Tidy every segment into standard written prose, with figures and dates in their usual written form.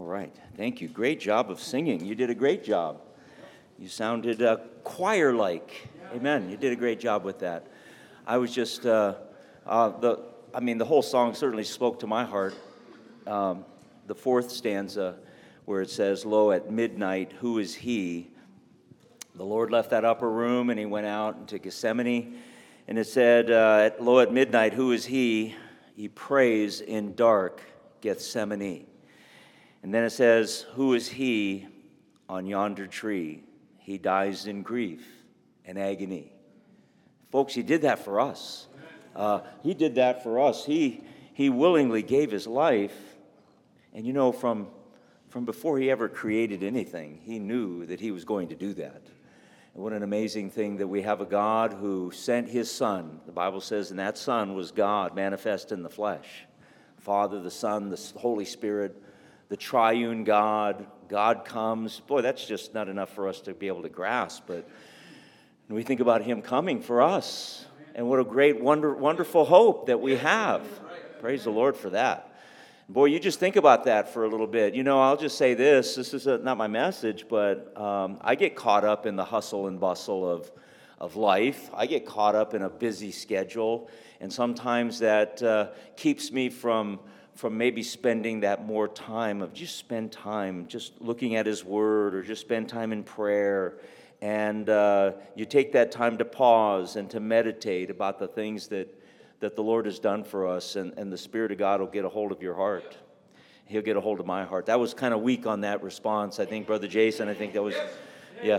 right. Thank you. Great job of singing. You did a great job. You sounded choir-like. Amen. You did a great job with that. I was just, the whole song certainly spoke to my heart. The fourth stanza where it says, "Lo, at midnight, who is he?" The Lord left that upper room and he went out into Gethsemane. And it said, "Lo, at midnight, who is he? He prays in dark Gethsemane." And then it says, "Who is he on yonder tree? He dies in grief and agony." Folks, he did that for us. He did that for us. He willingly gave his life. And you know, from before he ever created anything, he knew that he was going to do that. And what an amazing thing that we have a God who sent his Son. The Bible says, and that Son was God manifest in the flesh. Father, the Son, the Holy Spirit, the triune God. God comes. Boy, that's just not enough for us to be able to grasp. But when we think about him coming for us, and what a great, wonderful hope that we have. Praise the Lord for that. Boy, you just think about that for a little bit. You know, I'll just say this is not my message, but I get caught up in the hustle and bustle of life. I get caught up in a busy schedule, and sometimes that keeps me from maybe spending that more time of just spend time just looking at his word, or just spend time in prayer. And you take that time to pause and to meditate about the things that the Lord has done for us, and the Spirit of God will get a hold of your heart. He'll get a hold of my heart. That was kind of weak on that response, I think, Brother Jason. I think that was, yeah.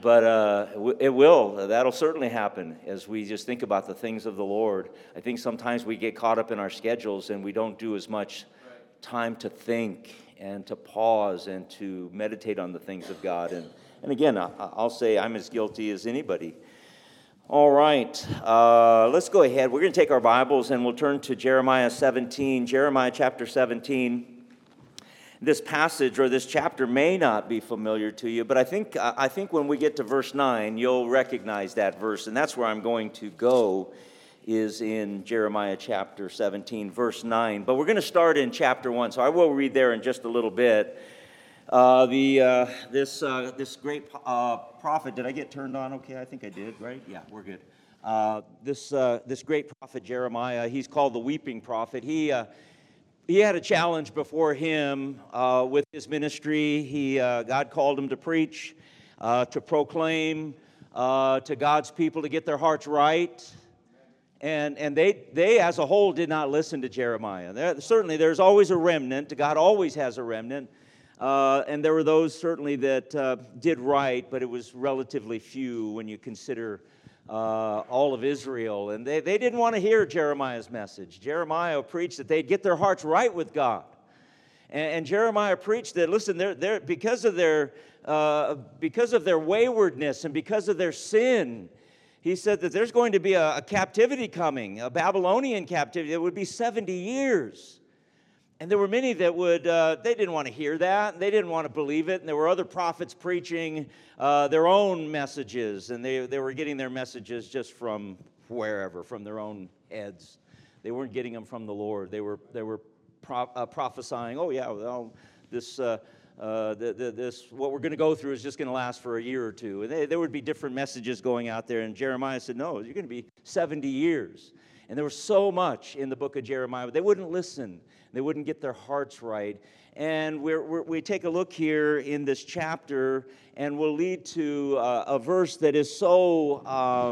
But it will. That'll certainly happen as we just think about the things of the Lord. I think sometimes we get caught up in our schedules and we don't do as much time to think and to pause and to meditate on the things of God. And again, I'll say I'm as guilty as anybody. All right, let's go ahead. We're going to take our Bibles and we'll turn to Jeremiah 17. Jeremiah chapter 17. This passage or this chapter may not be familiar to you, but I think when we get to verse 9, you'll recognize that verse, and that's where I'm going to go, is in Jeremiah chapter 17, verse 9. But we're going to start in chapter 1, so I will read there in just a little bit. This great prophet, did I get turned on okay? I think I did, right? Yeah, we're good. This great prophet Jeremiah, he's called the weeping prophet. He had a challenge before him with his ministry. God called him to preach, to proclaim to God's people to get their hearts right. And they as a whole did not listen to Jeremiah. Certainly there's always a remnant. God always has a remnant. And there were those certainly that did right, but it was relatively few when you consider all of Israel. And they didn't want to hear Jeremiah's message. Jeremiah preached that they'd get their hearts right with God. And Jeremiah preached that, listen, they're because of their waywardness and because of their sin, he said that there's going to be a captivity coming, a Babylonian captivity. It would be 70 years. And there were many that they didn't want to hear that. They didn't want to believe it. And there were other prophets preaching their own messages. And they were getting their messages just from wherever, from their own heads. They weren't getting them from the Lord. They were prophesying, oh yeah, well, this what we're going to go through is just going to last for a year or two. And there would be different messages going out there. And Jeremiah said, no, you're going to be 70 years. And there was so much in the book of Jeremiah, but they wouldn't listen. They wouldn't get their hearts right. And we take a look here in this chapter, and we'll lead to a verse that is so,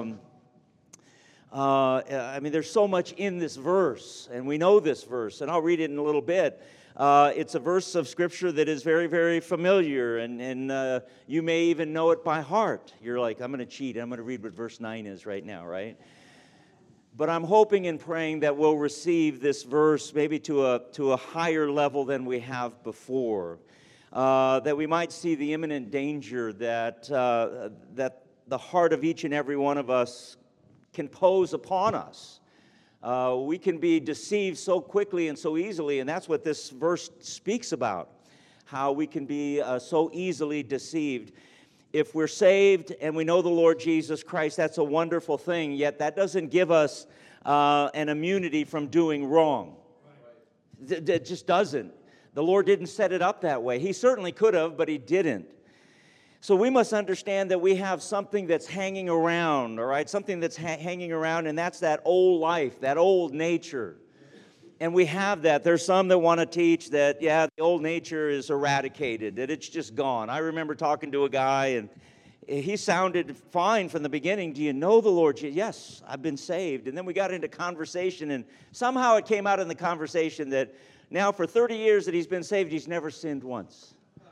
there's so much in this verse, and we know this verse, and I'll read it in a little bit. It's a verse of Scripture that is very, very familiar, and you may even know it by heart. You're like, I'm going to cheat. I'm going to read what verse 9 is right now, right? But I'm hoping and praying that we'll receive this verse maybe to a higher level than we have before, that we might see the imminent danger that the heart of each and every one of us can pose upon us. We can be deceived so quickly and so easily, and that's what this verse speaks about, how we can be so easily deceived. If we're saved and we know the Lord Jesus Christ, that's a wonderful thing, yet that doesn't give us an immunity from doing wrong. It just doesn't. The Lord didn't set it up that way. He certainly could have, but He didn't. So we must understand that we have something that's hanging around, all right? Something that's hanging around, and that's that old life, that old nature. And we have that. There's some that want to teach that, yeah, the old nature is eradicated, that it's just gone. I remember talking to a guy, and he sounded fine from the beginning. Do you know the Lord? Yes, I've been saved. And then we got into conversation, and somehow it came out in the conversation that now for 30 years that he's been saved, he's never sinned once.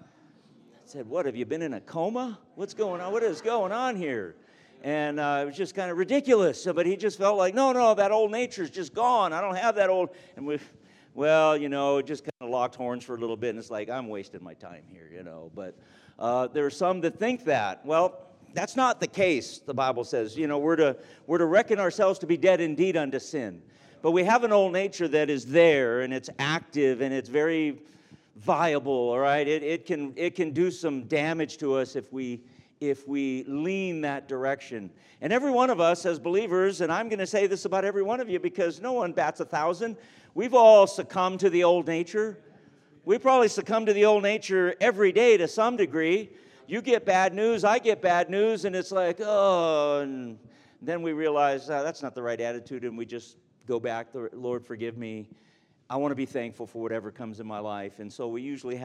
I said, what, have you been in a coma? What's going on? What is going on here? And it was just kind of ridiculous. But he just felt like, no, that old nature's just gone. I don't have that old. And it just kind of locked horns for a little bit. And it's like, I'm wasting my time here, But there are some that think that. Well, that's not the case, the Bible says. We're to reckon ourselves to be dead indeed unto sin. But we have an old nature that is there, and it's active, and it's very viable, all right? It can do some damage to us if we lean that direction. And every one of us as believers, and I'm going to say this about every one of you because no one bats 1,000, we've all succumbed to the old nature. We probably succumb to the old nature every day to some degree. You get bad news, I get bad news, and it's like, oh, and then we realize that's not the right attitude, and we just go back, Lord, forgive me. I want to be thankful for whatever comes in my life. And so we usually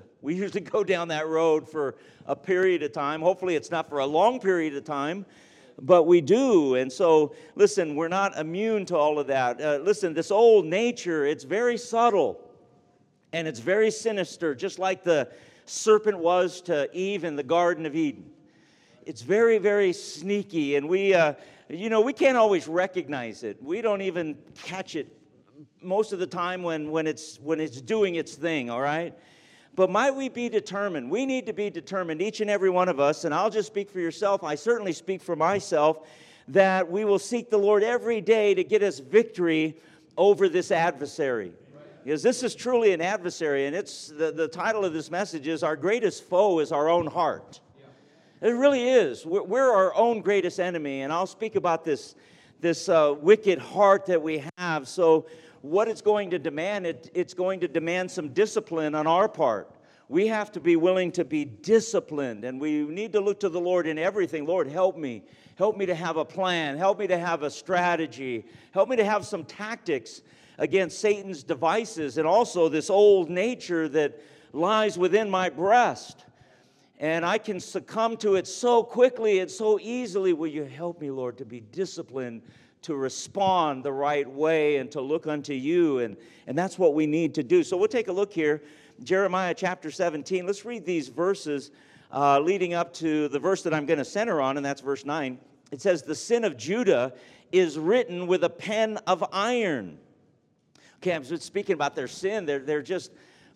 go down that road for a period of time. Hopefully it's not for a long period of time, but we do. And so, listen, we're not immune to all of that. Listen, this old nature, it's very subtle, and it's very sinister, just like the serpent was to Eve in the Garden of Eden. It's very, very sneaky, and we can't always recognize it. We don't even catch it most of the time when it's doing its thing, all right? But might we be determined? We need to be determined, each and every one of us, and I'll just speak for yourself, I certainly speak for myself, that we will seek the Lord every day to get us victory over this adversary. Because this is truly an adversary, and it's the title of this message is Our Greatest Foe is Our Own Heart. It really is. We're our own greatest enemy, and I'll speak about this wicked heart that we have. So what it's going to demand, it's going to demand some discipline on our part. We have to be willing to be disciplined, and we need to look to the Lord in everything. Lord, help me. Help me to have a plan. Help me to have a strategy. Help me to have some tactics against Satan's devices and also this old nature that lies within my breast. And I can succumb to it so quickly and so easily. Will you help me, Lord, to be disciplined, to respond the right way, and to look unto you? And that's what we need to do. So we'll take a look here. Jeremiah chapter 17. Let's read these verses leading up to the verse that I'm going to center on, and that's verse 9. It says, the sin of Judah is written with a pen of iron. Okay, I'm speaking about their sin. They're just...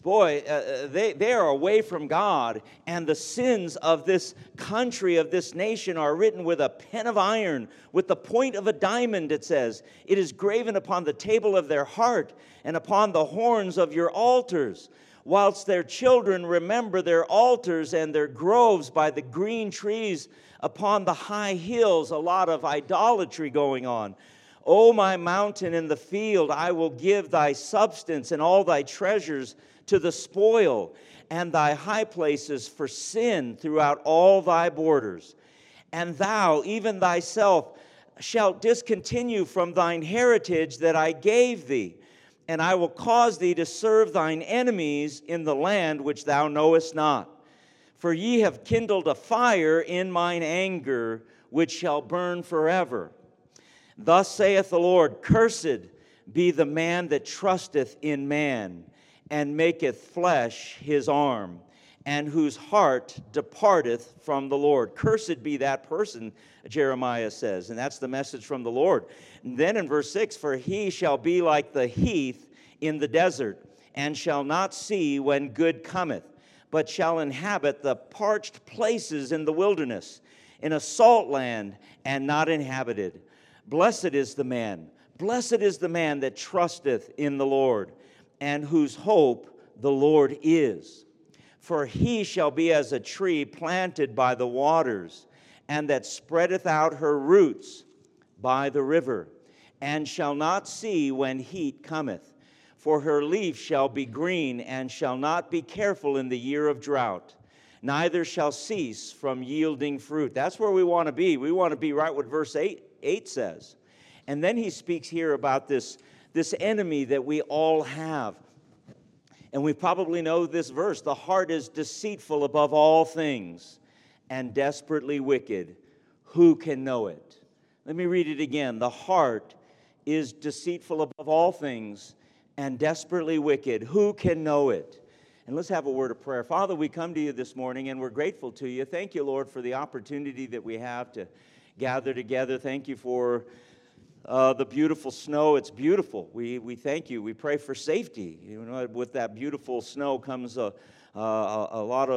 they are away from God, and the sins of this country, of this nation, are written with a pen of iron, with the point of a diamond, it says. It is graven upon the table of their heart, and upon the horns of your altars, whilst their children remember their altars and their groves by the green trees upon the high hills. A lot of idolatry going on. O my mountain in the field, I will give thy substance and all thy treasures to the spoil, and thy high places for sin throughout all thy borders. And thou, even thyself, shalt discontinue from thine heritage that I gave thee, and I will cause thee to serve thine enemies in the land which thou knowest not. For ye have kindled a fire in mine anger, which shall burn forever. Thus saith the Lord, cursed be the man that trusteth in man, and maketh flesh his arm, and whose heart departeth from the Lord. Cursed be that person, Jeremiah says, and that's the message from the Lord. And then in verse 6, for he shall be like the heath in the desert, and shall not see when good cometh, but shall inhabit the parched places in the wilderness, in a salt land, and not inhabited. Blessed is the man that trusteth in the Lord, and whose hope the Lord is. For he shall be as a tree planted by the waters, and that spreadeth out her roots by the river, and shall not see when heat cometh. for her leaf shall be green, and shall not be careful in the year of drought, neither shall cease from yielding fruit. That's where we want to be. We want to be right what verse 8 says. And then he speaks here about this enemy that we all have. And we probably know this verse. The heart is deceitful above all things and desperately wicked. Who can know it? Let me read it again. The heart is deceitful above all things and desperately wicked. Who can know it? And let's have a word of prayer. Father, we come to you this morning and we're grateful to you. Thank you, Lord, for the opportunity that we have to gather together. Thank you for the beautiful snow. It's beautiful. We thank you. We pray for safety. You know, with that beautiful snow comes a lot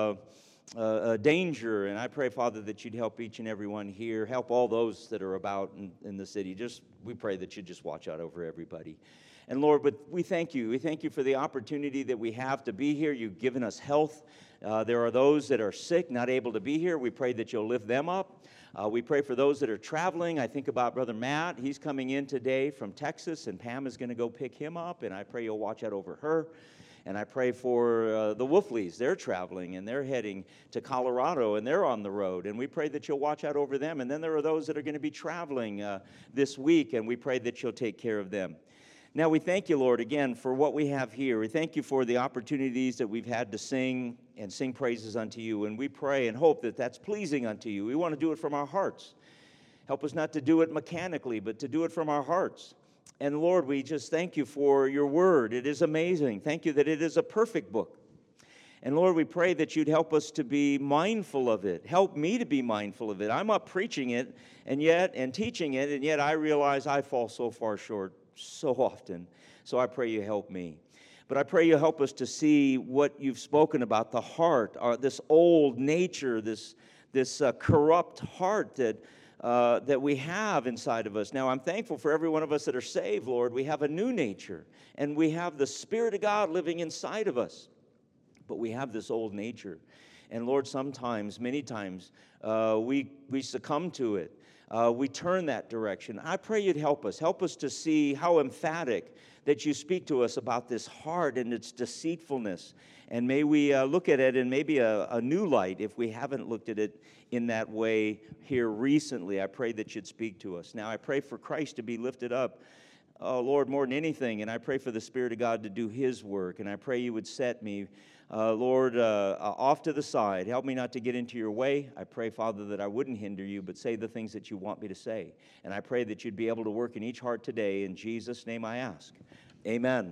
of danger. And I pray, Father, that you'd help each and every one here. Help all those that are about in the city. We pray that you'd just watch out over everybody. And Lord, but we thank you. We thank you for the opportunity that we have to be here. You've given us health. There are those that are sick, not able to be here. We pray that you'll lift them up. We pray for those that are traveling. I think about Brother Matt. He's coming in today from Texas, and Pam is going to go pick him up, and I pray you'll watch out over her. And I pray for the Wolfleys. They're traveling, and they're heading to Colorado, and they're on the road. And we pray that you'll watch out over them. And then there are those that are going to be traveling this week, and we pray that you'll take care of them. Now, we thank you, Lord, again, for what we have here. We thank you for the opportunities that we've had to sing and sing praises unto you. And we pray and hope that that's pleasing unto you. We want to do it from our hearts. Help us not to do it mechanically, but to do it from our hearts. And, Lord, we just thank you for your word. It is amazing. Thank you that it is a perfect book. And, Lord, we pray that you'd help us to be mindful of it. Help me to be mindful of it. I'm up preaching it and teaching it, and yet I realize I fall so far short so often. So I pray you help me. But I pray you help us to see what you've spoken about, the heart, this old nature, this corrupt heart that we have inside of us. Now, I'm thankful for every one of us that are saved, Lord. We have a new nature, and we have the Spirit of God living inside of us. But we have this old nature. And, Lord, sometimes, many times, we succumb to it. We turn that direction. I pray you'd help us. Help us to see how emphatic that you speak to us about this heart and its deceitfulness. And may we look at it in maybe a new light if we haven't looked at it in that way here recently. I pray that you'd speak to us. Now, I pray for Christ to be lifted up, oh, Lord, more than anything. And I pray for the Spirit of God to do his work. And I pray you would set me, Lord, off to the side. Help me not to get into your way. I pray, Father, that I wouldn't hinder you, but say the things that you want me to say. And I pray that you'd be able to work in each heart today. In Jesus' name I ask. Amen.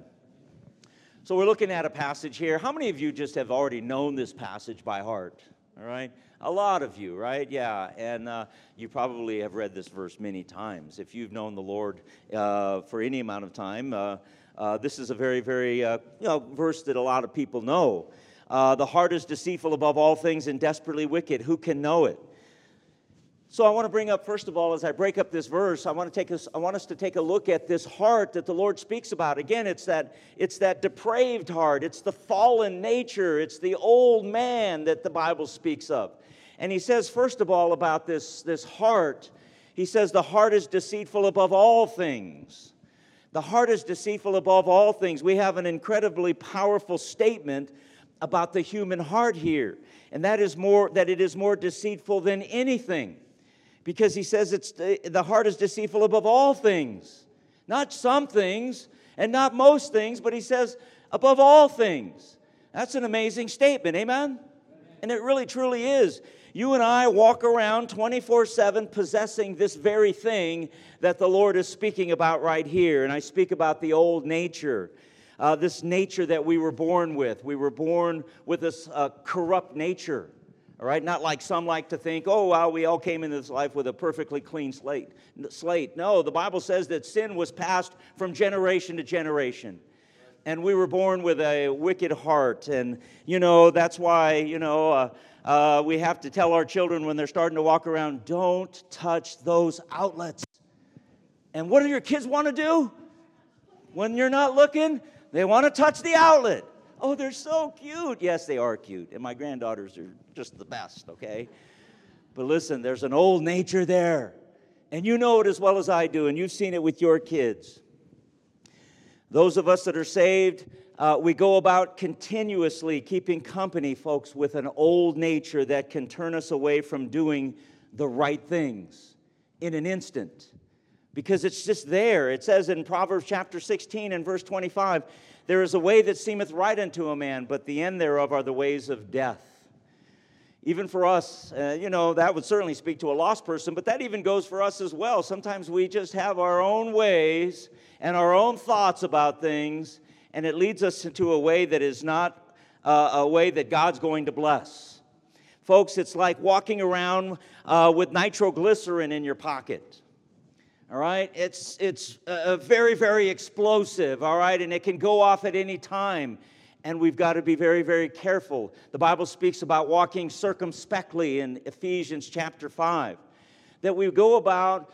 So we're looking at a passage here. How many of you just have already known this passage by heart? All right? A lot of you, right? Yeah. And you probably have read this verse many times. If you've known the Lord for any amount of time, this is a very, very verse that a lot of people know. The heart is deceitful above all things and desperately wicked. Who can know it? So I want to bring up, first of all, as I break up this verse, I want us to take a look at this heart that the Lord speaks about. Again, it's that depraved heart. It's the fallen nature. It's the old man that the Bible speaks of. And he says, first of all, about this heart, he says the heart is deceitful above all things. The heart is deceitful above all things. We have an incredibly powerful statement about the human heart here, and that it is more deceitful than anything. Because he says the heart is deceitful above all things. Not some things and not most things, but he says above all things. That's an amazing statement, amen? And it really truly is. You and I walk around 24/7 possessing this very thing that the Lord is speaking about right here. And I speak about the old nature, this nature that we were born with. We were born with this corrupt nature. All right, not like some like to think, oh, well, we all came into this life with a perfectly clean slate. No, the Bible says that sin was passed from generation to generation. And we were born with a wicked heart. And, that's why, we have to tell our children when they're starting to walk around, don't touch those outlets. And what do your kids want to do? When you're not looking, they want to touch the outlet. Oh, they're so cute. Yes, they are cute. And my granddaughters are just the best, okay? But listen, there's an old nature there. And you know it as well as I do, and you've seen it with your kids. Those of us that are saved, we go about continuously keeping company, folks, with an old nature that can turn us away from doing the right things in an instant. Because it's just there. It says in Proverbs chapter 16 and verse 25, there is a way that seemeth right unto a man, but the end thereof are the ways of death. Even for us, that would certainly speak to a lost person, but that even goes for us as well. Sometimes we just have our own ways and our own thoughts about things, and it leads us into a way that is not a way that God's going to bless. Folks, it's like walking around with nitroglycerin in your pocket. All right, it's very, very explosive, all right, and it can go off at any time, and we've got to be very, very careful. The Bible speaks about walking circumspectly in Ephesians chapter 5, that we go about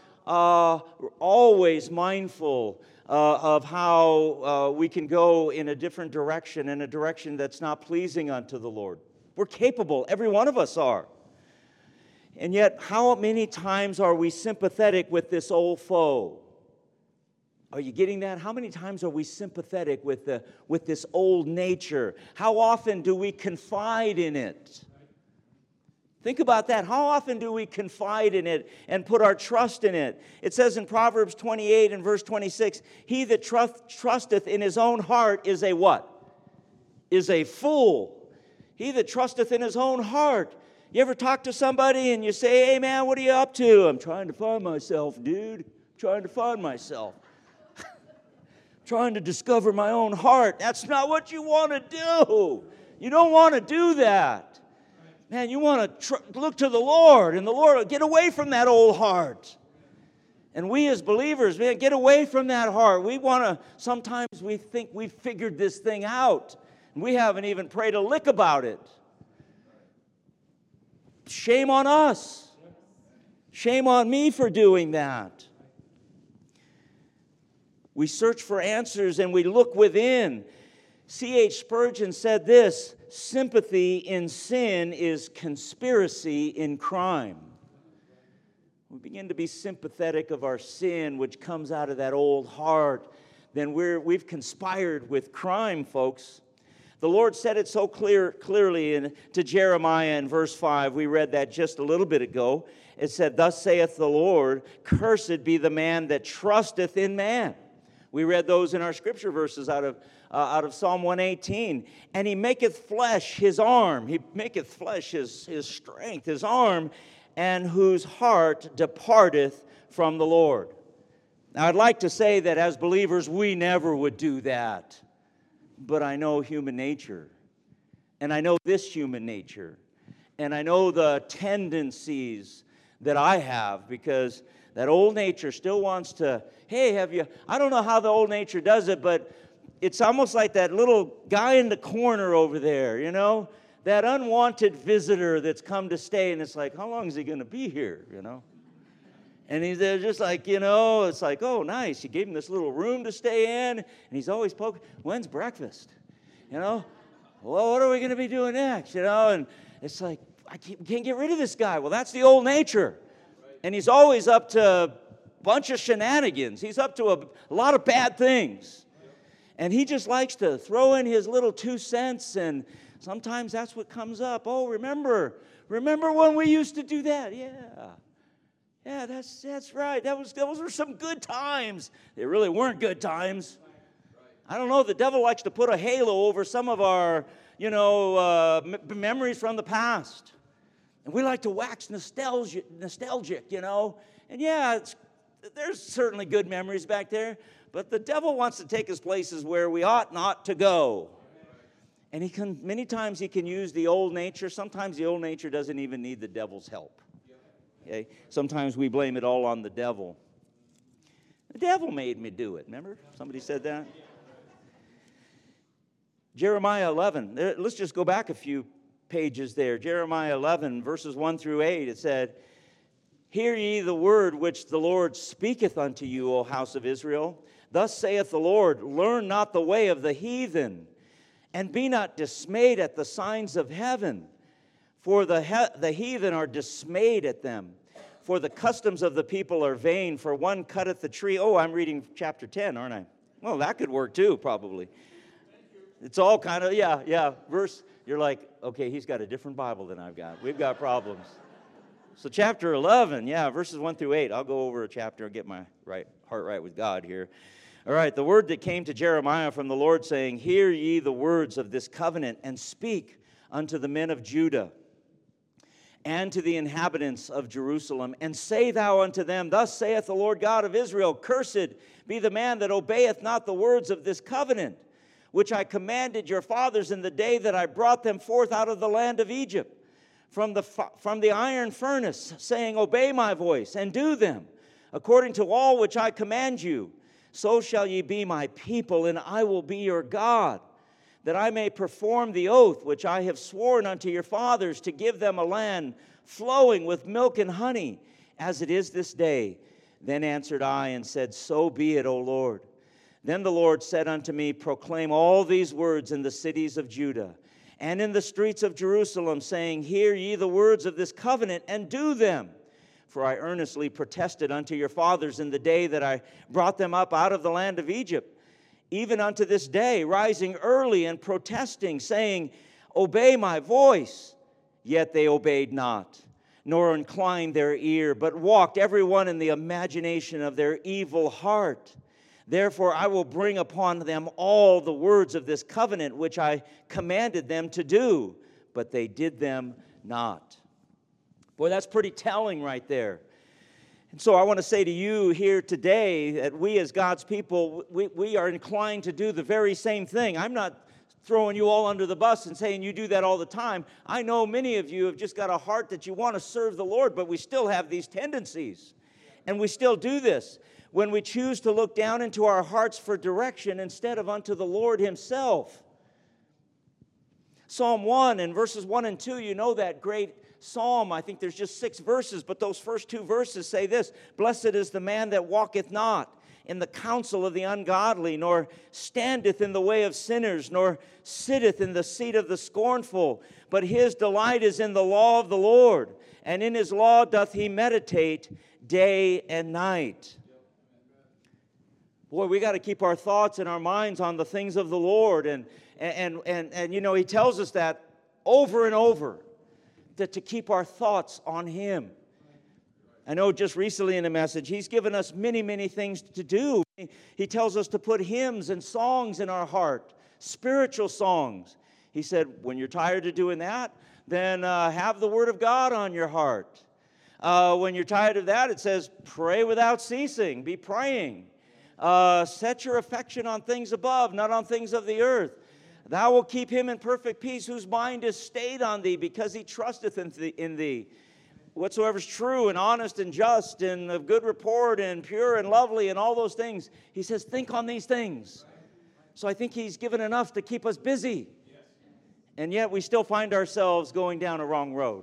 always mindful of how we can go in a different direction, in a direction that's not pleasing unto the Lord. We're capable, every one of us are. And yet, how many times are we sympathetic with this old foe? Are you getting that? How many times are we sympathetic with this old nature? How often do we confide in it? Think about that. How often do we confide in it and put our trust in it? It says in Proverbs 28 and verse 26, he that trusteth in his own heart is a what? Is a fool. He that trusteth in his own heart. You ever talk to somebody and you say, hey, man, what are you up to? I'm trying to find myself, dude. Trying to find myself. Trying to discover my own heart. That's not what you want to do. You don't want to do that. Man, you want to look to the Lord, and the Lord will get away from that old heart. And we as believers, man, get away from that heart. Sometimes we think we've figured this thing out, and we haven't even prayed a lick about it. Shame on us. Shame on me for doing that. We search for answers and we look within. C.H. Spurgeon said this, sympathy in sin is conspiracy in crime. We begin to be sympathetic of our sin, which comes out of that old heart, then we've conspired with crime, folks. The Lord said it so clearly to Jeremiah in verse 5. We read that just a little bit ago. It said, thus saith the Lord, cursed be the man that trusteth in man. We read those in our scripture verses out of Psalm 118. And he maketh flesh his arm. He maketh flesh his strength, his arm, and whose heart departeth from the Lord. Now, I'd like to say that as believers, we never would do that. But I know human nature, and I know this human nature, and I know the tendencies that I have, because that old nature still wants to, hey, I don't know how the old nature does it, but it's almost like that little guy in the corner over there, that unwanted visitor that's come to stay, and it's like, how long is he going to be here, And he's just like, it's like, oh, nice. You gave him this little room to stay in. And he's always poking, when's breakfast? Well, what are we going to be doing next? And it's like, can't get rid of this guy. Well, that's the old nature. And he's always up to a bunch of shenanigans. He's up to a lot of bad things. And he just likes to throw in his little 2 cents. And sometimes that's what comes up. Oh, remember when we used to do that? Yeah. Yeah, that's right. Those were some good times. They really weren't good times. I don't know. The devil likes to put a halo over some of our, memories from the past. And we like to wax nostalgic, And yeah, there's certainly good memories back there. But the devil wants to take us places where we ought not to go. And many times he can use the old nature. Sometimes the old nature doesn't even need the devil's help. Okay? Sometimes we blame it all on the devil. The devil made me do it. Remember? Somebody said that. Jeremiah 11. Let's just go back a few pages there. Jeremiah 11, verses 1 through 8. It said, hear ye the word which the Lord speaketh unto you, O house of Israel. Thus saith the Lord, learn not the way of the heathen, and be not dismayed at the signs of heaven. For the heathen are dismayed at them. For the customs of the people are vain. For one cutteth the tree. Oh, I'm reading chapter 10, aren't I? Well, that could work too, probably. It's all kind of, yeah. Verse, you're like, okay, he's got a different Bible than I've got. We've got problems. So chapter 11, verses 1 through 8. I'll go over a chapter and get my heart right with God here. All right, the word that came to Jeremiah from the Lord, saying, Hear ye the words of this covenant, and speak unto the men of Judah, and to the inhabitants of Jerusalem, and say thou unto them, Thus saith the Lord God of Israel, Cursed be the man that obeyeth not the words of this covenant, which I commanded your fathers in the day that I brought them forth out of the land of Egypt, from the iron furnace, saying, Obey my voice, and do them, according to all which I command you. So shall ye be my people, and I will be your God, that I may perform the oath which I have sworn unto your fathers, to give them a land flowing with milk and honey, as it is this day. Then answered I and said, So be it, O Lord. Then the Lord said unto me, Proclaim all these words in the cities of Judah, and in the streets of Jerusalem, saying, Hear ye the words of this covenant, and do them. For I earnestly protested unto your fathers in the day that I brought them up out of the land of Egypt, even unto this day, rising early and protesting, saying, Obey my voice. Yet they obeyed not, nor inclined their ear, but walked every one in the imagination of their evil heart. Therefore I will bring upon them all the words of this covenant which I commanded them to do, but they did them not. Boy, that's pretty telling right there. And so I want to say to you here today that we as God's people, we are inclined to do the very same thing. I'm not throwing you all under the bus and saying you do that all the time. I know many of you have just got a heart that you want to serve the Lord, but we still have these tendencies. And we still do this when we choose to look down into our hearts for direction instead of unto the Lord himself. Psalm 1 and verses 1 and 2, you know that great psalm. I think there's just 6 verses, but those first 2 verses say this: Blessed is the man that walketh not in the counsel of the ungodly, nor standeth in the way of sinners, nor sitteth in the seat of the scornful. But his delight is in the law of the Lord, and in his law doth he meditate day and night. Boy, we got to keep our thoughts and our minds on the things of the Lord. And you know, he tells us that over and over, that to keep our thoughts on him. I know just recently in a message, he's given us many, many things to do. He tells us to put hymns and songs in our heart, spiritual songs. He said, when you're tired of doing that, then have the Word of God on your heart. When you're tired of that, it says, pray without ceasing, be praying. Set your affection on things above, not on things of the earth. Thou wilt keep him in perfect peace, whose mind is stayed on thee, because he trusteth in thee. Whatsoever's true and honest and just and of good report and pure and lovely and all those things, he says, think on these things. So I think he's given enough to keep us busy. And yet we still find ourselves going down a wrong road.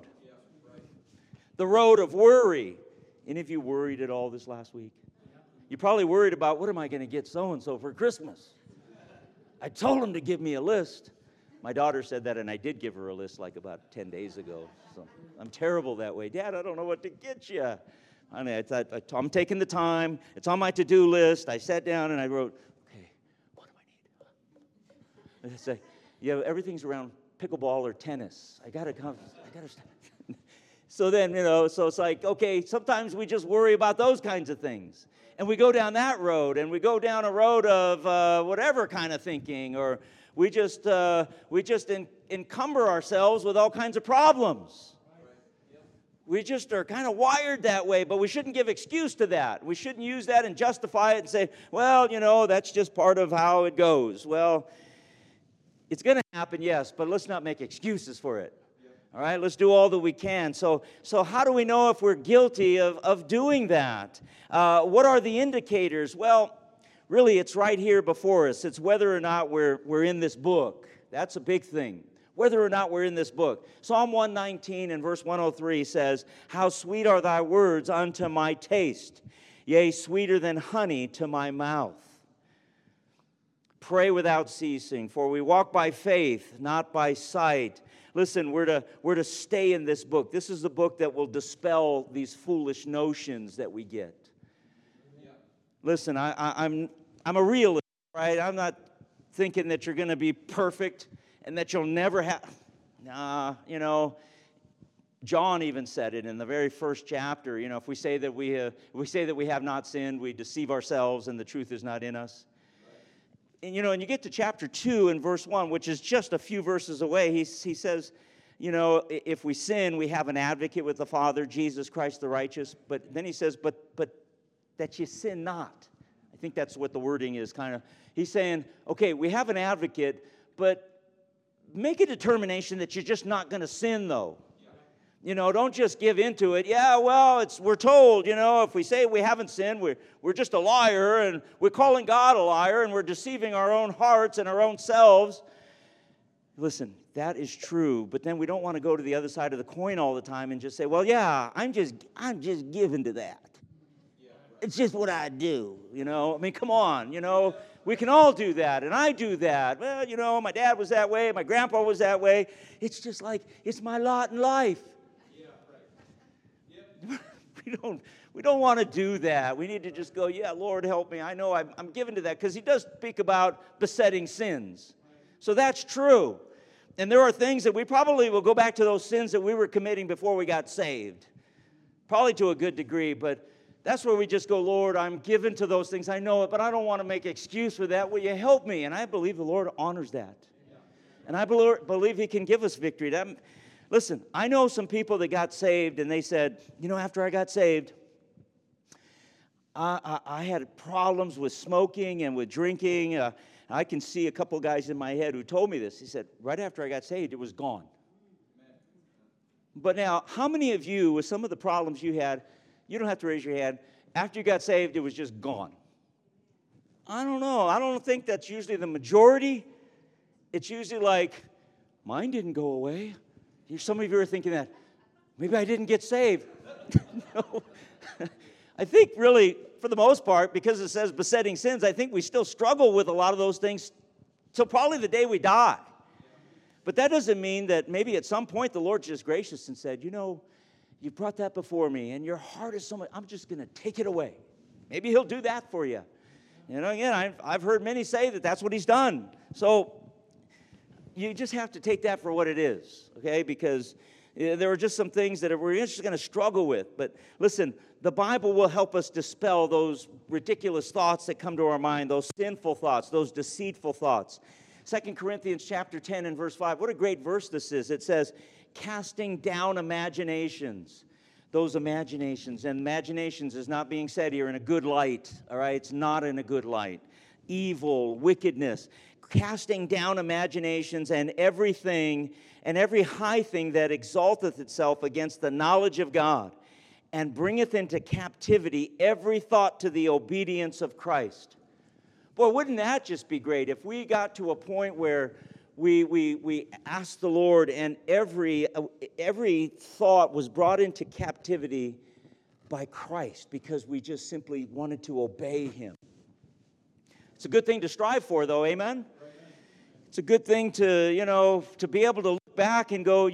The road of worry. Any of you worried at all this last week? You probably worried about, what am I going to get so-and-so for Christmas? I told him to give me a list. My daughter said that, and I did give her a list like about 10 days ago. So I'm terrible that way. Dad, I don't know what to get you. Honey, I'm taking the time. It's on my to-do list. I sat down and I wrote, okay, what do I need? I say, yeah, everything's around pickleball or tennis. I got to come. So then, so it's like, okay, sometimes we just worry about those kinds of things. And we go down that road, and we go down a road of whatever kind of thinking, or we just encumber ourselves with all kinds of problems. We just are kind of wired that way, but we shouldn't give excuse to that. We shouldn't use that and justify it and say, well, that's just part of how it goes. Well, it's going to happen, yes, but let's not make excuses for it. All right, let's do all that we can. So how do we know if we're guilty of doing that? What are the indicators? Well, really, it's right here before us. It's whether or not we're in this book. That's a big thing. Whether or not we're in this book. Psalm 119 and verse 103 says, How sweet are thy words unto my taste, yea, sweeter than honey to my mouth. Pray without ceasing, for we walk by faith, not by sight. Listen, we're to stay in this book. This is the book that will dispel these foolish notions that we get. Listen, I'm a realist. right? I'm not thinking that you're going to be perfect and that you'll never have. Nah, John even said it in the very first chapter. If we say that we have not sinned, we deceive ourselves, and the truth is not in us. And and you get to chapter 2 and verse 1, which is just a few verses away. He says, if we sin, we have an advocate with the Father, Jesus Christ the righteous. But then he says, but that you sin not. I think that's what the wording is, kind of. He's saying, okay, we have an advocate, but make a determination that you're just not going to sin, though. Don't just give into it. Yeah, well, we're told, if we say we haven't sinned, we're just a liar, and we're calling God a liar, and we're deceiving our own hearts and our own selves. Listen, that is true, but then we don't want to go to the other side of the coin all the time and just say, well, yeah, I'm just given to that. It's just what I do, come on, we can all do that, and I do that. Well, my dad was that way, my grandpa was that way. It's just like, it's my lot in life. We don't want to do that. We need to just go, yeah, Lord, help me. I know I'm given to that, because he does speak about besetting sins. So that's true. And there are things that we probably will go back to those sins that we were committing before we got saved. Probably to a good degree, but that's where we just go, Lord, I'm given to those things. I know it, but I don't want to make excuse for that. Will you help me? And I believe the Lord honors that. And I believe he can give us victory. Listen, I know some people that got saved, and they said, after I got saved, I had problems with smoking and with drinking. I can see a couple guys in my head who told me this. He said, right after I got saved, it was gone. But now, how many of you, with some of the problems you had, you don't have to raise your hand, after you got saved, it was just gone? I don't know. I don't think that's usually the majority. It's usually like, mine didn't go away. Some of you are thinking that, maybe I didn't get saved. No. I think really, for the most part, because it says besetting sins, I think we still struggle with a lot of those things till probably the day we die. But that doesn't mean that maybe at some point the Lord's just gracious and said, you brought that before me, and your heart is so much, I'm just going to take it away. Maybe he'll do that for you. Again, I've heard many say that that's what he's done. So you just have to take that for what it is, okay? Because there are just some things that we're just going to struggle with. But listen, the Bible will help us dispel those ridiculous thoughts that come to our mind, those sinful thoughts, those deceitful thoughts. 2 Corinthians chapter 10 and verse 5, what a great verse this is. It says, casting down imaginations. Those imaginations. And imaginations is not being said here in a good light, all right? It's not in a good light. Evil, wickedness. Casting down imaginations and everything and every high thing that exalteth itself against the knowledge of God, and bringeth into captivity every thought to the obedience of Christ. Boy, wouldn't that just be great if we got to a point where we asked the Lord, and every thought was brought into captivity by Christ because we just simply wanted to obey him. It's a good thing to strive for, though, amen? It's a good thing to be able to look back and go,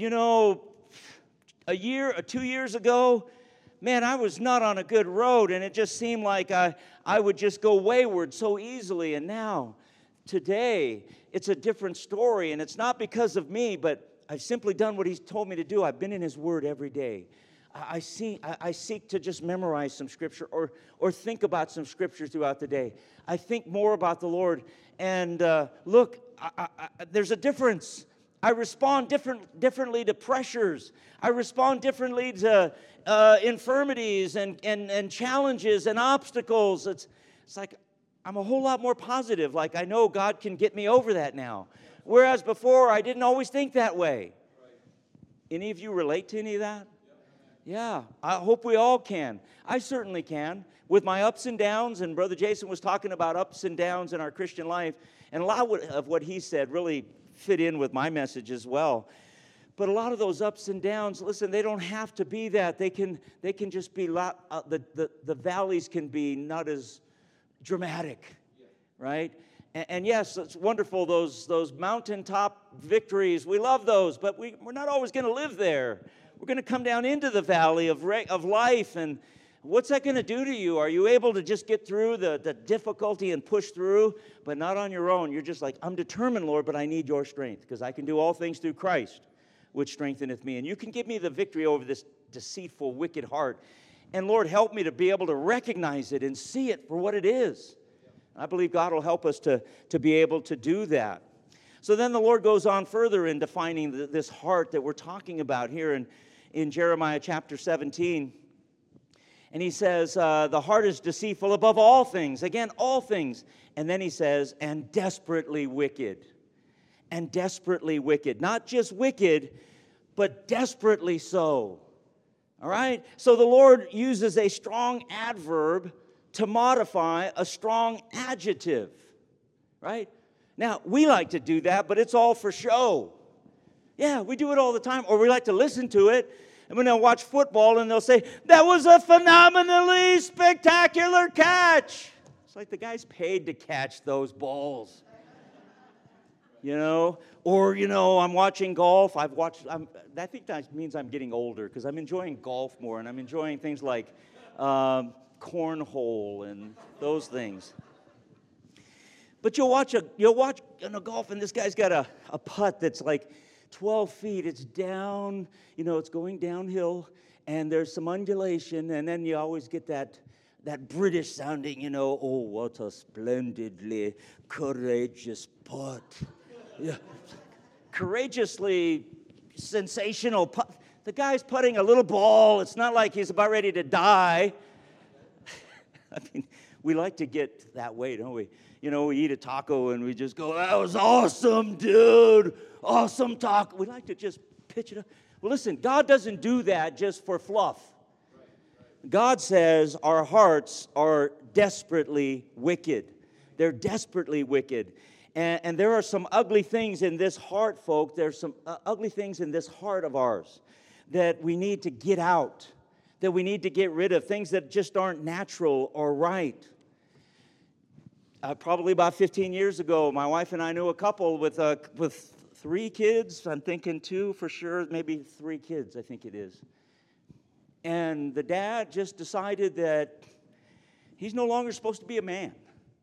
a year or 2 years ago, man, I was not on a good road, and it just seemed like I would just go wayward so easily. And now, today, it's a different story, and it's not because of me, but I've simply done what he's told me to do. I've been in his word every day. I seek to just memorize some scripture or think about some scripture throughout the day. I think more about the Lord. And look, there's a difference. I respond differently to pressures. I respond differently to infirmities and challenges and obstacles. It's like I'm a whole lot more positive. Like I know God can get me over that now. Whereas before, I didn't always think that way. Any of you relate to any of that? Yeah, I hope we all can. I certainly can. With my ups and downs, and Brother Jason was talking about ups and downs in our Christian life, and a lot of what he said really fit in with my message as well. But a lot of those ups and downs, listen, they don't have to be that. They can just be, the valleys can be not as dramatic, right? And yes, it's wonderful, those mountaintop victories. We love those, but we're not always going to live there. We're going to come down into the valley of life, What's that going to do to you? Are you able to just get through the difficulty and push through, but not on your own? You're just like, I'm determined, Lord, but I need your strength, because I can do all things through Christ, which strengtheneth me. And you can give me the victory over this deceitful, wicked heart. And Lord, help me to be able to recognize it and see it for what it is. I believe God will help us to be able to do that. So then the Lord goes on further in defining this heart that we're talking about here in Jeremiah chapter 17. And he says, the heart is deceitful above all things. Again, all things. And then he says, and desperately wicked. And desperately wicked. Not just wicked, but desperately so. All right? So the Lord uses a strong adverb to modify a strong adjective. Right? Now, we like to do that, but it's all for show. Yeah, we do it all the time. Or we like to listen to it. And when they'll watch football and they'll say, that was a phenomenally spectacular catch. It's like the guy's paid to catch those balls. You know? Or, I'm watching golf. I think that means I'm getting older, because I'm enjoying golf more, and I'm enjoying things like cornhole and those things. But you'll watch golf, and this guy's got a putt that's like 12 feet. It's down, it's going downhill, and there's some undulation, and then you always get that British sounding, oh, what a splendidly courageous putt. Yeah. Courageously sensational putt. The guy's putting a little ball. It's not like he's about ready to die. I mean, we like to get that way, don't we? We eat a taco and we just go, that was awesome, dude. Awesome taco. We like to just pitch it up. Well, listen, God doesn't do that just for fluff. God says our hearts are desperately wicked. They're desperately wicked. And there are some ugly things in this heart, folk. There's some ugly things in this heart of ours that we need to get out, that we need to get rid of, things that just aren't natural or right. Probably about 15 years ago, my wife and I knew a couple with 3 kids. I'm thinking 2 for sure, maybe 3 kids, I think it is. And the dad just decided that he's no longer supposed to be a man.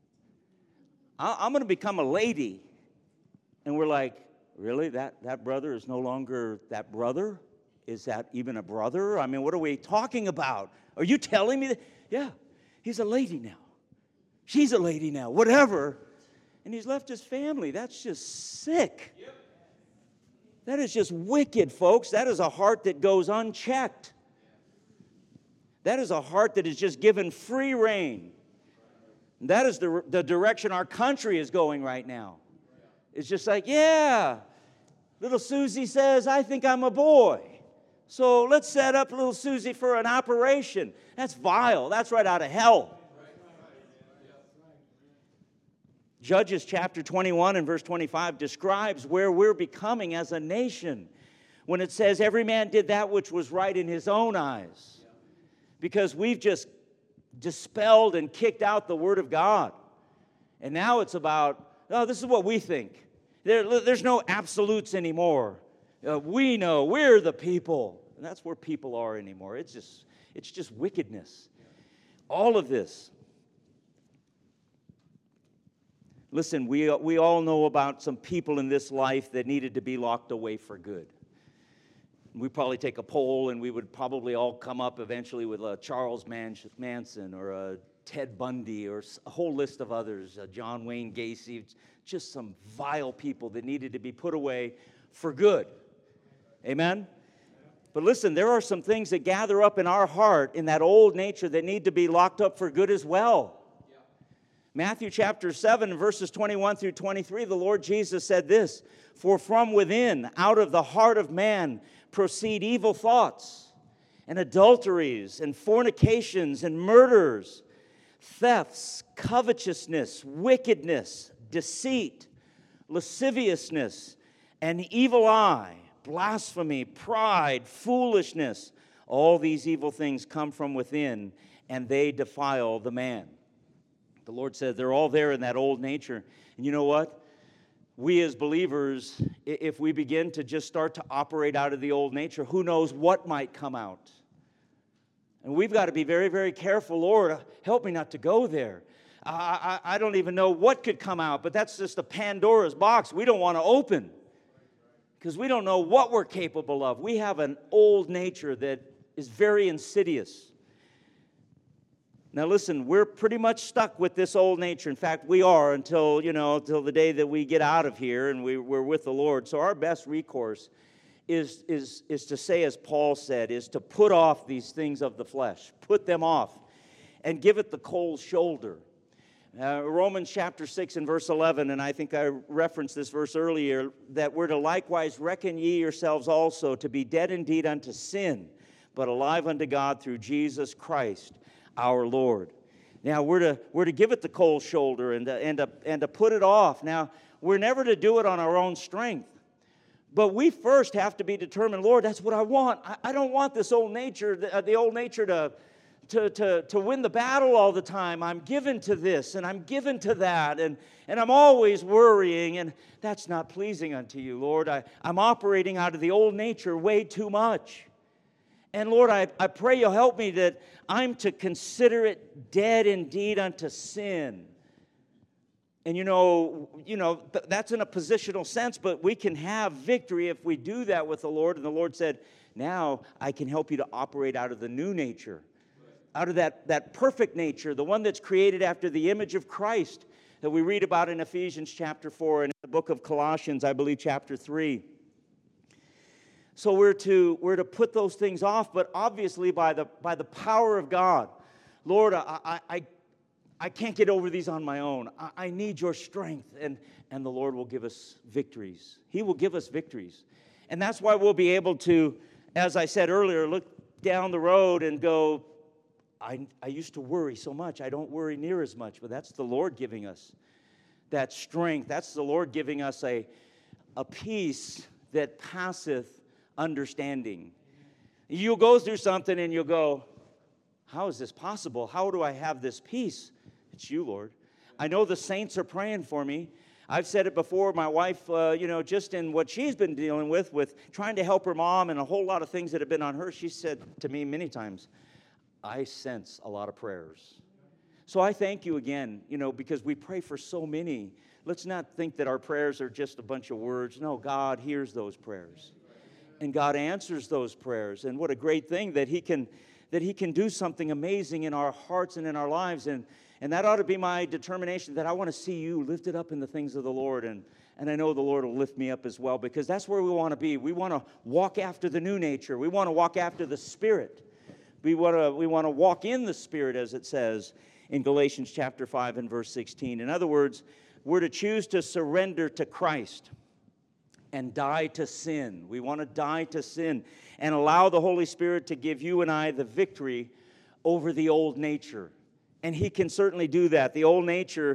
I'm going to become a lady. And we're like, really? That brother is no longer that brother? Is that even a brother? I mean, what are we talking about? Are you telling me that? Yeah, he's a lady now. She's a lady now, whatever. And he's left his family. That's just sick. Yep. That is just wicked, folks. That is a heart that goes unchecked. That is a heart that is just given free rein. And that is the direction our country is going right now. It's just like, yeah, little Susie says, I think I'm a boy. So let's set up little Susie for an operation. That's vile. That's right out of hell. Judges chapter 21 and verse 25 describes where we're becoming as a nation when it says every man did that which was right in his own eyes. Because we've just dispelled and kicked out the Word of God. And now it's about, oh, this is what we think. There's no absolutes anymore. We know, we're the people. And that's where people are anymore. It's just wickedness. All of this. Listen, we all know about some people in this life that needed to be locked away for good. We'd probably take a poll, and we would probably all come up eventually with a Charles Manson or a Ted Bundy or a whole list of others, John Wayne Gacy, just some vile people that needed to be put away for good. Amen? But listen, there are some things that gather up in our heart, in that old nature, that need to be locked up for good as well. Matthew chapter 7, verses 21 through 23, the Lord Jesus said this, for from within, out of the heart of man, proceed evil thoughts, and adulteries, and fornications, and murders, thefts, covetousness, wickedness, deceit, lasciviousness, an evil eye, blasphemy, pride, foolishness. All these evil things come from within, and they defile the man. The Lord said they're all there in that old nature. And you know what? We as believers, if we begin to just start to operate out of the old nature, who knows what might come out? And we've got to be very, very careful. Lord, help me not to go there. I don't even know what could come out, but that's just a Pandora's box we don't want to open because we don't know what we're capable of. We have an old nature that is very insidious. Now listen, we're pretty much stuck with this old nature. In fact, we are until the day that we get out of here and we're with the Lord. So our best recourse is to say, as Paul said, is to put off these things of the flesh. Put them off and give it the cold shoulder. Romans chapter 6 and verse 11, and I think I referenced this verse earlier, that we're to likewise reckon ye yourselves also to be dead indeed unto sin, but alive unto God through Jesus Christ our Lord. Now we're to give it the cold shoulder and to put it off. Now we're never to do it on our own strength, but we first have to be determined. Lord, that's what I want. I don't want this old nature, the old nature to win the battle all the time. I'm given to this and I'm given to that, and I'm always worrying, and that's not pleasing unto you, Lord. I'm operating out of the old nature way too much. And Lord, I pray you'll help me that I'm to consider it dead indeed unto sin. And that's in a positional sense, but we can have victory if we do that with the Lord. And the Lord said, now I can help you to operate out of the new nature, out of that perfect nature, the one that's created after the image of Christ that we read about in Ephesians chapter 4 and in the book of Colossians, I believe, chapter 3. So we're to put those things off, but obviously by the power of God. Lord, I can't get over these on my own. I need your strength, and the Lord will give us victories. He will give us victories. And that's why we'll be able to, as I said earlier, look down the road and go, I used to worry so much. I don't worry near as much, but that's the Lord giving us that strength. That's the Lord giving us a peace that passeth understanding. You'll go through something and you'll go, how is this possible? How do I have this peace? It's you, Lord. I know the saints are praying for me. I've said it before. My wife, just in what she's been dealing with trying to help her mom and a whole lot of things that have been on her, she said to me many times, I sense a lot of prayers. So I thank you again, because we pray for so many. Let's not think that our prayers are just a bunch of words. No, God hears those prayers. And God answers those prayers. And what a great thing that He can do something amazing in our hearts and in our lives. And that ought to be my determination, that I want to see you lifted up in the things of the Lord. And I know the Lord will lift me up as well, because that's where we want to be. We want to walk after the new nature. We want to walk after the Spirit. We want to walk in the Spirit, as it says in Galatians chapter 5 and verse 16. In other words, we're to choose to surrender to Christ and die to sin. We want to die to sin and allow the Holy Spirit to give you and I the victory over the old nature. And He can certainly do that. The old nature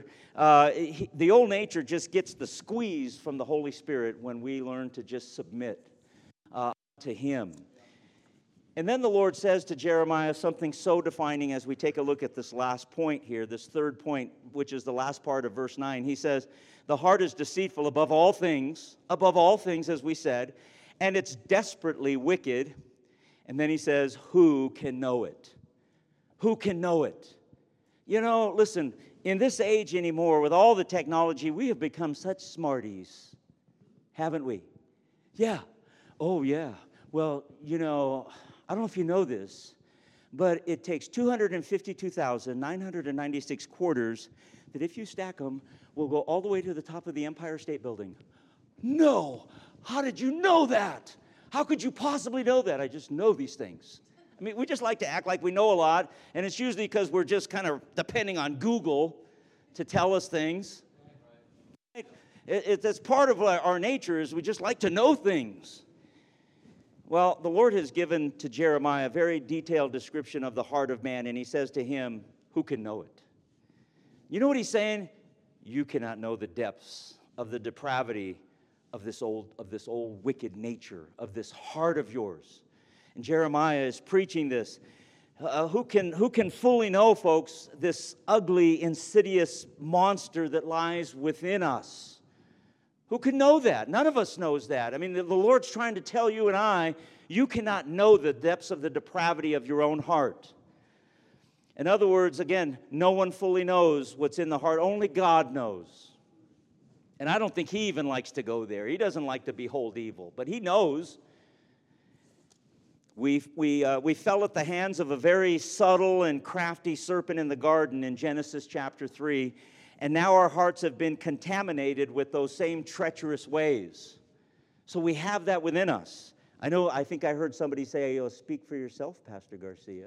just gets the squeeze from the Holy Spirit when we learn to just submit to Him. And then the Lord says to Jeremiah something so defining as we take a look at this last point here, this third point, which is the last part of verse 9. He says, the heart is deceitful above all things, as we said, and it's desperately wicked. And then he says, who can know it? Who can know it? Listen, in this age anymore, with all the technology, we have become such smarties, haven't we? Yeah. Oh, yeah. Well, I don't know if you know this, but it takes 252,996 quarters that if you stack them, will go all the way to the top of the Empire State Building. No! How did you know that? How could you possibly know that? I just know these things. I mean, we just like to act like we know a lot, and it's usually because we're just kind of depending on Google to tell us things. It's part of our nature is we just like to know things. Well, the Lord has given to Jeremiah a very detailed description of the heart of man, and He says to him, who can know it? You know what He's saying? You cannot know the depths of the depravity of this old wicked nature, of this heart of yours. And Jeremiah is preaching this. Who can fully know, folks, this ugly, insidious monster that lies within us? Who can know that? None of us knows that. I mean, the Lord's trying to tell you and I, you cannot know the depths of the depravity of your own heart. In other words, again, no one fully knows what's in the heart. Only God knows. And I don't think He even likes to go there. He doesn't like to behold evil, but He knows. We fell at the hands of a very subtle and crafty serpent in the garden in Genesis chapter 3, and now our hearts have been contaminated with those same treacherous ways. So we have that within us. I think I heard somebody say, "Oh, speak for yourself, Pastor Garcia."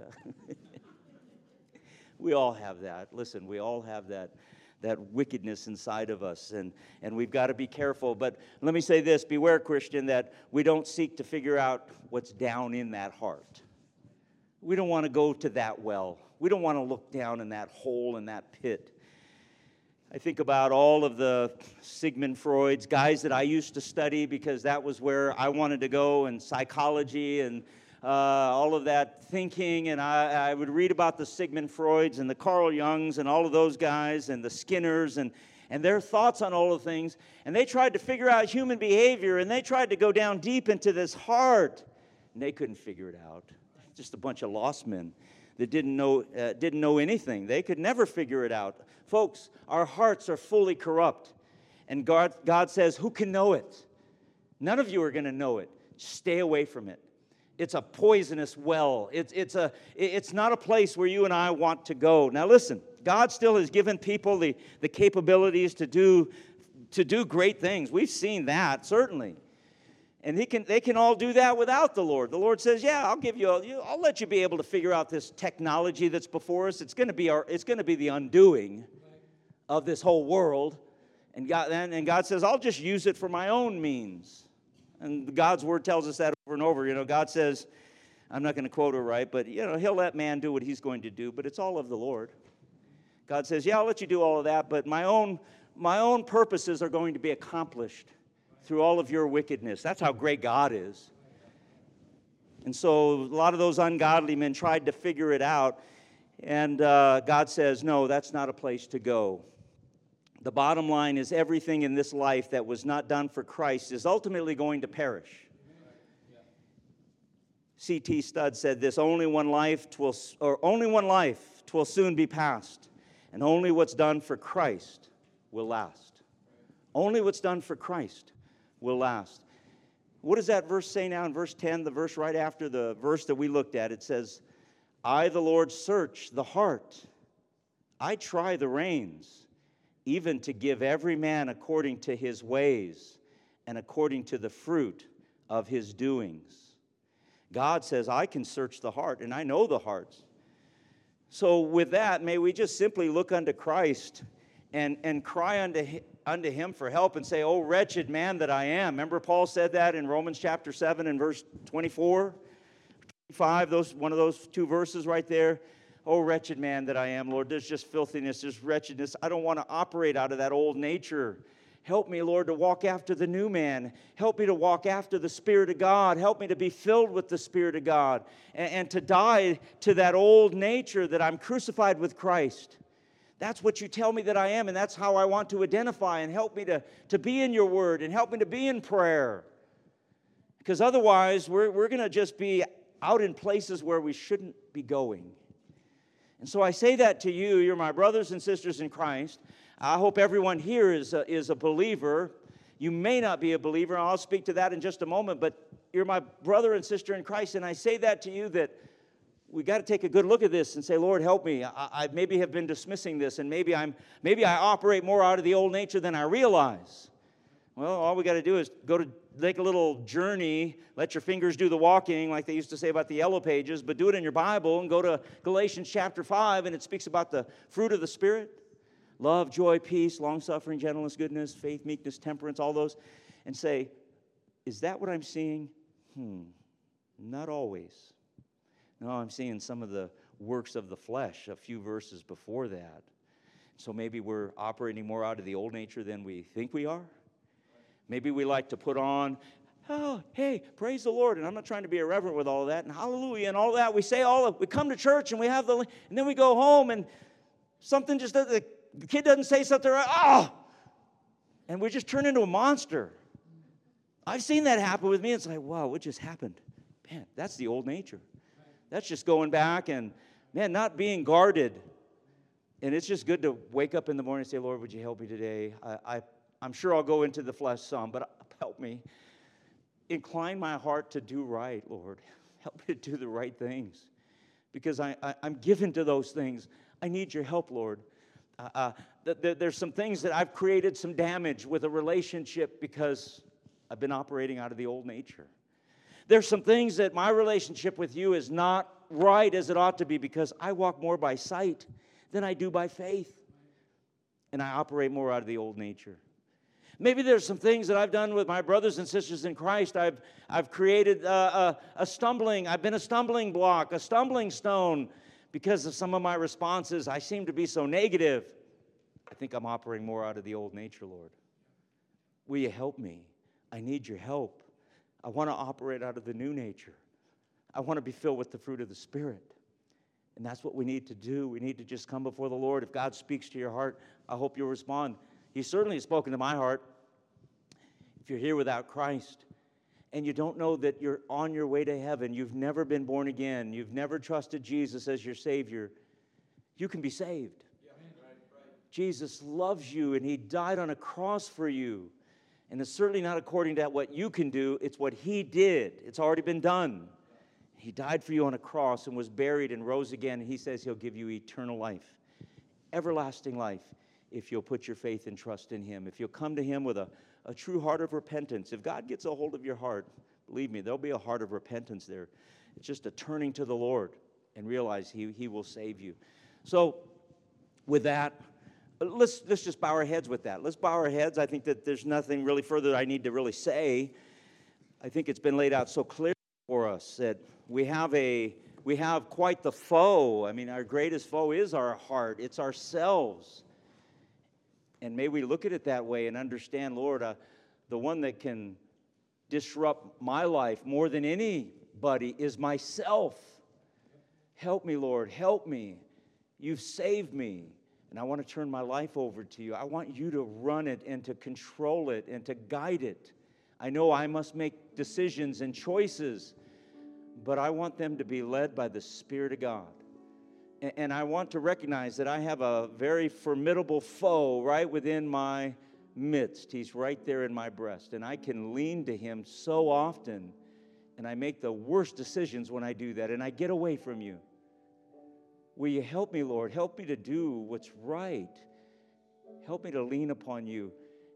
We all have that. Listen, we all have that wickedness inside of us, and we've got to be careful. But let me say this, beware, Christian, that we don't seek to figure out what's down in that heart. We don't want to go to that well. We don't want to look down in that hole, in that pit. I think about all of the Sigmund Freud's guys that I used to study because that was where I wanted to go, and psychology and all of that thinking, and I would read about the Sigmund Freuds and the Carl Jungs and all of those guys and the Skinners and their thoughts on all of things, and they tried to figure out human behavior, and they tried to go down deep into this heart, and they couldn't figure it out. Just a bunch of lost men that didn't know anything. They could never figure it out. Folks, our hearts are fully corrupt, and God says, who can know it? None of you are going to know it. Stay away from it. It's a poisonous well. It's not a place where you and I want to go. Now listen, God still has given people the capabilities to do great things. We've seen that, certainly. And they can all do that without the Lord. The Lord says, yeah, I'll let you be able to figure out this technology that's before us. It's going to be the undoing of this whole world. And God says, I'll just use it for my own means. And God's word tells us that over and over. God says, I'm not going to quote it right, but He'll let man do what he's going to do, but it's all of the Lord. God says, yeah, I'll let you do all of that, but my own purposes are going to be accomplished through all of your wickedness. That's how great God is. And so a lot of those ungodly men tried to figure it out, and God says, no, that's not a place to go. The bottom line is everything in this life that was not done for Christ is ultimately going to perish. C.T. Studd said this, only one life 'twill soon be past, and only what's done for Christ will last. Only what's done for Christ will last. What does that verse say now in verse 10, the verse right after the verse that we looked at? It says, I, the Lord, search the heart. I try the reins, even to give every man according to his ways and according to the fruit of his doings. God says, I can search the heart, and I know the hearts. So with that, may we just simply look unto Christ and cry unto Him for help and say, oh, wretched man that I am. Remember Paul said that in Romans chapter 7 and verse 24, 25, one of those two verses right there. Oh, wretched man that I am, Lord, there's just filthiness, there's wretchedness. I don't want to operate out of that old nature. Help me, Lord, to walk after the new man. Help me to walk after the Spirit of God. Help me to be filled with the Spirit of God and to die to that old nature that I'm crucified with Christ. That's what you tell me that I am, and that's how I want to identify, and help me to be in your word and help me to be in prayer. Because otherwise, we're going to just be out in places where we shouldn't be going. And so I say that to you. You're my brothers and sisters in Christ. I hope everyone here is a believer. You may not be a believer, and I'll speak to that in just a moment, but you're my brother and sister in Christ, and I say that to you that we got to take a good look at this and say, Lord, help me. I maybe have been dismissing this, and maybe I operate more out of the old nature than I realize. Well, all we got to do is take a little journey, let your fingers do the walking, like they used to say about the yellow pages, but do it in your Bible and go to Galatians chapter 5, and it speaks about the fruit of the Spirit. Love, joy, peace, long-suffering, gentleness, goodness, faith, meekness, temperance, all those. And say, is that what I'm seeing? Not always. No, I'm seeing some of the works of the flesh, a few verses before that. So maybe we're operating more out of the old nature than we think we are. Maybe we like to put on, oh, hey, praise the Lord. And I'm not trying to be irreverent with all of that. And hallelujah and all that. We say we come to church and and then we go home and something just doesn't, the kid doesn't say something right. Oh, And we just turn into a monster. I've seen that happen with me. It's like, wow, what just happened? Man, that's the old nature. That's just going back and, man, not being guarded. And it's just good to wake up in the morning and say, Lord, would you help me today? I'm sure I'll go into the flesh some, but help me. Incline my heart to do right, Lord. Help me to do the right things. Because I'm given to those things. I need your help, Lord. There's some things that I've created some damage with a relationship because I've been operating out of the old nature. There's some things that my relationship with you is not right as it ought to be because I walk more by sight than I do by faith. And I operate more out of the old nature. Maybe there's some things that I've done with my brothers and sisters in Christ. I've created I've been a stumbling block, a stumbling stone because of some of my responses. I seem to be so negative. I think I'm operating more out of the old nature, Lord. Will you help me? I need your help. I want to operate out of the new nature. I want to be filled with the fruit of the Spirit. And that's what we need to do. We need to just come before the Lord. If God speaks to your heart, I hope you'll respond. He certainly has spoken to my heart. If you're here without Christ and you don't know that you're on your way to heaven, you've never been born again, you've never trusted Jesus as your Savior, you can be saved. Yeah. Right. Jesus loves you, and He died on a cross for you. And it's certainly not according to what you can do. It's what He did. It's already been done. He died for you on a cross and was buried and rose again. And He says He'll give you eternal life, everlasting life, if you'll put your faith and trust in Him. If you'll come to Him with a true heart of repentance. If God gets a hold of your heart, believe me, there'll be a heart of repentance there. It's just a turning to the Lord and realize He will save you. So with that, let's just bow our heads with that. Let's bow our heads. I think that there's nothing really further I need to really say. I think it's been laid out so clearly for us that we have quite the foe. I mean, our greatest foe is our heart. It's ourselves. And may we look at it that way and understand, Lord, the one that can disrupt my life more than anybody is myself. Help me, Lord. Help me. You've saved me. And I want to turn my life over to you. I want you to run it and to control it and to guide it. I know I must make decisions and choices, but I want them to be led by the Spirit of God. And I want to recognize that I have a very formidable foe right within my midst. He's right there in my breast. And I can lean to Him so often. And I make the worst decisions when I do that. And I get away from you. Will you help me, Lord? Help me to do what's right. Help me to lean upon you.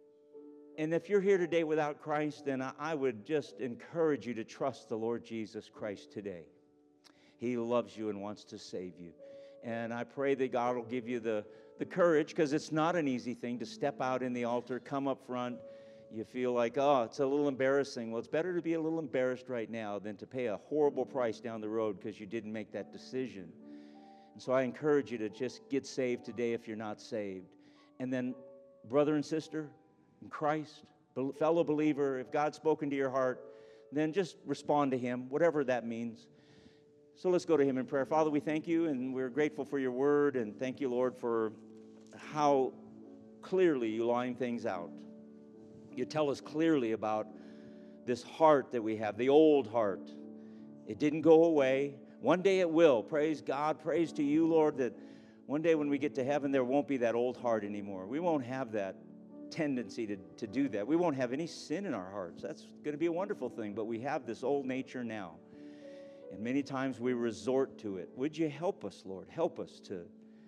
And if you're here today without Christ, then I would just encourage you to trust the Lord Jesus Christ today. He loves you and wants to save you. And I pray that God will give you the courage, because it's not an easy thing to step out in the altar, come up front. You feel like, oh, it's a little embarrassing. Well, it's better to be a little embarrassed right now than to pay a horrible price down the road because you didn't make that decision. And so I encourage you to just get saved today if you're not saved. And then, brother and sister in Christ, fellow believer, if God's spoken to your heart, then just respond to Him, whatever that means. So let's go to Him in prayer. Father, we thank you, and we're grateful for your word, and thank you, Lord, for how clearly you line things out. You tell us clearly about this heart that we have, the old heart. It didn't go away. One day it will. Praise God. Praise to you, Lord, that one day when we get to heaven, there won't be that old heart anymore. We won't have that tendency to do that. We won't have any sin in our hearts. That's going to be a wonderful thing, but we have this old nature now. And many times we resort to it. Would you help us, Lord? Help us to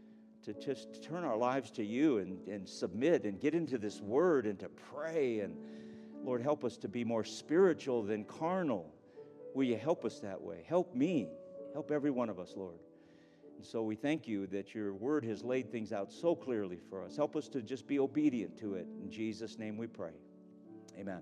just turn our lives to you and submit and get into this word and to pray. And Lord, help us to be more spiritual than carnal. Will you help us that way? Help me. Help every one of us, Lord. And so we thank you that your word has laid things out so clearly for us. Help us to just be obedient to it. In Jesus' name we pray. Amen.